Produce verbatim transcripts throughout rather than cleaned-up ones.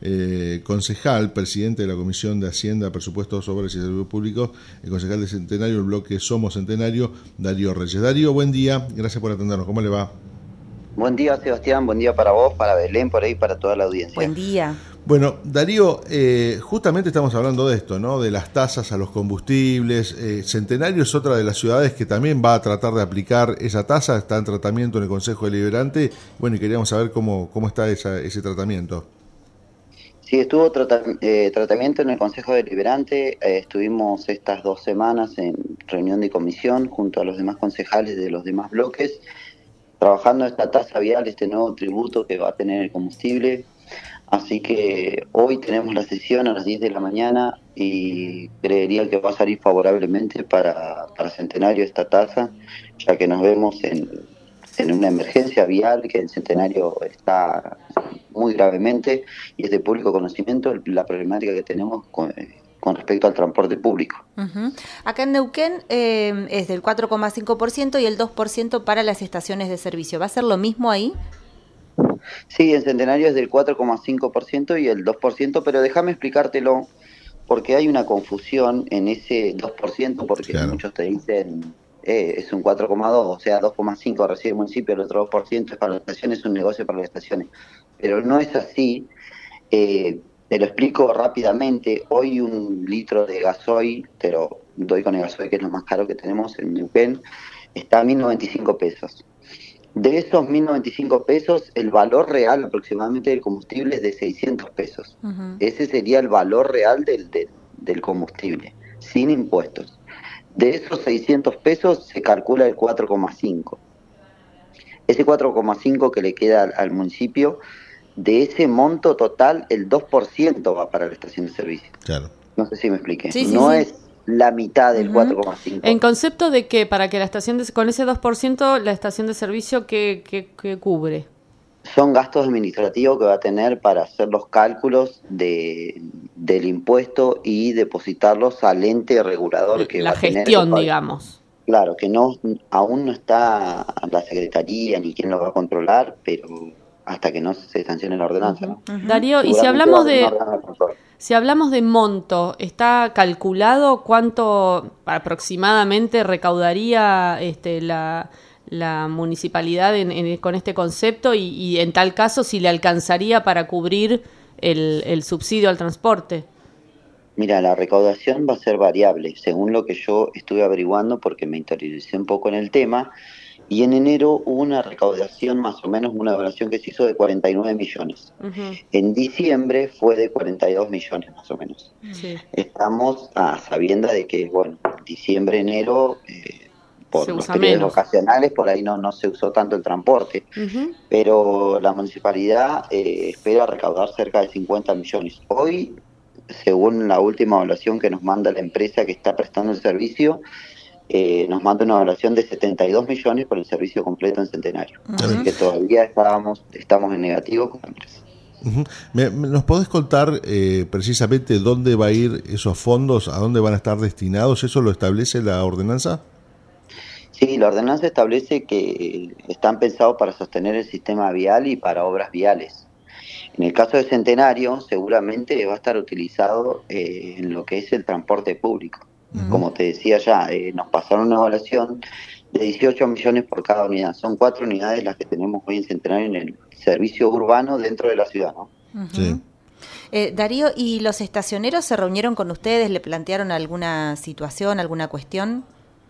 eh, concejal, presidente de la Comisión de Hacienda, Presupuestos, Obras y Servicios Públicos, el concejal de Centenario, el bloque Somos Centenario, Darío Reyes. Darío, buen día, gracias por atendernos, ¿cómo le va? Buen día, Sebastián, buen día para vos, para Belén, por ahí, para toda la audiencia. Buen día. Bueno, Darío, eh, justamente estamos hablando de esto, ¿no? De las tasas a los combustibles. Eh, Centenario es otra de las ciudades que también va a tratar de aplicar esa tasa, está en tratamiento en el Consejo Deliberante. Bueno, y queríamos saber cómo, cómo está esa, ese tratamiento. Sí, estuvo trata, eh, tratamiento en el Consejo Deliberante. Eh, estuvimos estas dos semanas en reunión de comisión junto a los demás concejales de los demás bloques, trabajando esta tasa vial, este nuevo tributo que va a tener el combustible. Así que hoy tenemos la sesión a las diez de la mañana y creería que va a salir favorablemente para, para Centenario esta tasa, ya que nos vemos en, en una emergencia vial que en Centenario está muy gravemente y es de público conocimiento la problemática que tenemos con, con respecto al transporte público. Uh-huh. Acá en Neuquén eh, es del cuatro coma cinco por ciento y el dos por ciento para las estaciones de servicio. ¿Va a ser lo mismo ahí? Sí, en Centenario es del cuatro coma cinco por ciento y el dos por ciento, pero déjame explicártelo porque hay una confusión en ese dos por ciento, porque claro, muchos te dicen eh, es un cuatro coma dos, o sea, dos coma cinco recibe el municipio, el otro dos por ciento es para las estaciones, es un negocio para las estaciones. Pero no es así, eh, te lo explico rápidamente. Hoy un litro de gasoil, te lo doy con el gasoil que es lo más caro que tenemos en Neuquén, está a mil noventa y cinco pesos. De esos mil noventa y cinco pesos, el valor real aproximadamente del combustible es de seiscientos pesos. Uh-huh. Ese sería el valor real del, del, del combustible, sin impuestos. De esos seiscientos pesos se calcula el cuatro coma cinco. Ese cuatro coma cinco que le queda al, al municipio, de ese monto total, el dos por ciento va para la estación de servicio. Claro. No sé si me expliqué. Sí, sí, no sí. es la mitad del uh-huh. cuatro coma cinco. En concepto de que para que la estación de, con ese dos por ciento la estación de servicio ¿qué, qué, qué cubre? Son gastos administrativos que va a tener para hacer los cálculos de del impuesto y depositarlos al ente regulador que la va a tener. La gestión, digamos. Claro, que no aún no está la Secretaría ni quién lo va a controlar, pero hasta que no se sancione la ordenanza. Uh-huh. ¿no? Darío, y si hablamos de si hablamos de monto, ¿está calculado cuánto aproximadamente recaudaría este, la, la municipalidad en, en, con este concepto y, y en tal caso si le alcanzaría para cubrir el, el subsidio al transporte? Mira, la recaudación va a ser variable, según lo que yo estuve averiguando porque me interioricé un poco en el tema. Y en enero hubo una recaudación, más o menos una evaluación que se hizo de cuarenta y nueve millones. Uh-huh. En diciembre fue de cuarenta y dos millones, más o menos. Sí. Estamos a sabienda de que, bueno, diciembre, enero, eh, por los periodos menos. Ocasionales, por ahí no, no se usó tanto el transporte. Uh-huh. Pero la municipalidad eh, espera recaudar cerca de cincuenta millones. Hoy, según la última evaluación que nos manda la empresa que está prestando el servicio, Eh, nos manda una evaluación de setenta y dos millones por el servicio completo en Centenario. Uh-huh. Así que todavía estábamos, estamos en negativo con la empresa. Uh-huh. ¿Me, ¿Nos podés contar eh, precisamente dónde va a ir esos fondos, a dónde van a estar destinados? ¿Eso lo establece la ordenanza? Sí, la ordenanza establece que están pensados para sostener el sistema vial y para obras viales. En el caso de Centenario, seguramente va a estar utilizado eh, en lo que es el transporte público. Uh-huh. Como te decía ya, eh, nos pasaron una evaluación de dieciocho millones por cada unidad. Son cuatro unidades las que tenemos hoy en Centenario en el servicio urbano dentro de la ciudad, ¿no? Uh-huh. Sí. Eh, Darío, ¿y los estacioneros se reunieron con ustedes? ¿Le plantearon alguna situación, alguna cuestión?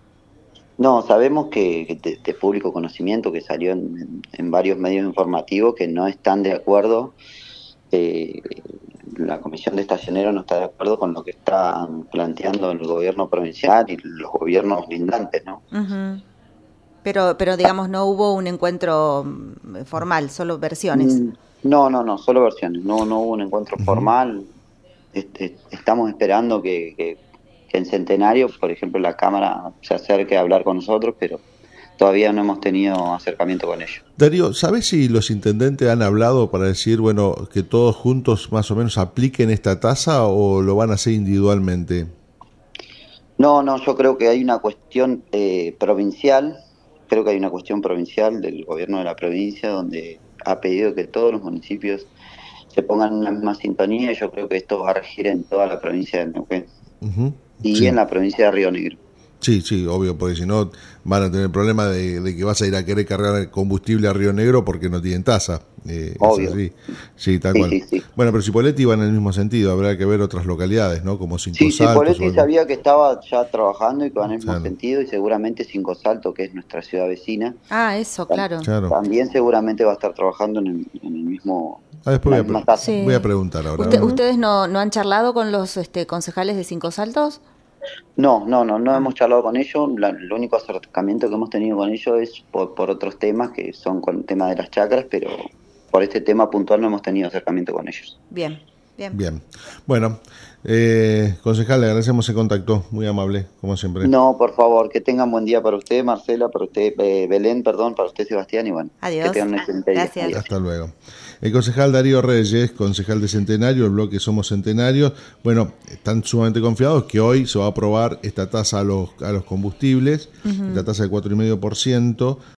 No, sabemos que, que de, de público conocimiento, que salió en, en, en varios medios informativos, que no están de acuerdo. Eh, la Comisión de Estacioneros no está de acuerdo con lo que está planteando el gobierno provincial y los gobiernos lindantes, ¿no? Uh-huh. Pero, pero digamos, no hubo un encuentro formal, solo versiones. No, no, no, solo versiones. No, no hubo un encuentro uh-huh. formal. Este, estamos esperando que, que, que en Centenario, por ejemplo, la Cámara se acerque a hablar con nosotros, pero todavía no hemos tenido acercamiento con ellos. Darío, ¿sabes si los intendentes han hablado para decir, bueno, que todos juntos más o menos apliquen esta tasa o lo van a hacer individualmente? No, no, yo creo que hay una cuestión eh, provincial, creo que hay una cuestión provincial del gobierno de la provincia donde ha pedido que todos los municipios se pongan en la misma sintonía, y yo creo que esto va a regir en toda la provincia de Neuquén. Uh-huh. Y sí. en la provincia de Río Negro. Sí, sí, obvio, porque si no van a tener el problema de, de que vas a ir a querer cargar combustible a Río Negro porque no tienen tasa. Eh, obvio. Es así. Sí, tal sí, cual. Sí, sí. Bueno, pero Cipolletti va en el mismo sentido, habrá que ver otras localidades, ¿no? Como Cinco sí, Saltos. Cipolletti sabía que estaba ya trabajando y que va en el mismo claro. sentido, y seguramente Cinco Saltos, que es nuestra ciudad vecina. Ah, eso, claro. claro. También seguramente va a estar trabajando en el, en el mismo... Ah, después voy a, pre- sí. voy a preguntar ahora. ¿Usted, ¿Ustedes no, no han charlado con los este, concejales de Cinco Saltos? No, no, no, no hemos charlado con ellos. La, el único acercamiento que hemos tenido con ellos es por, por otros temas, que son con el tema de las chacras, pero por este tema puntual no hemos tenido acercamiento con ellos. Bien, bien. Bien. Bueno, eh, concejal, le agradecemos el contacto, muy amable, como siempre. No, por favor, que tengan buen día para usted, Marcela, para usted, eh, Belén, perdón, para usted, Sebastián, y bueno, adiós. que tengan un excelente día. Gracias. Adiós. Hasta luego. El concejal Darío Reyes, concejal de Centenario, el bloque Somos Centenarios, bueno, están sumamente confiados que hoy se va a aprobar esta tasa a los, a los combustibles, uh-huh. esta tasa del cuatro coma cinco por ciento,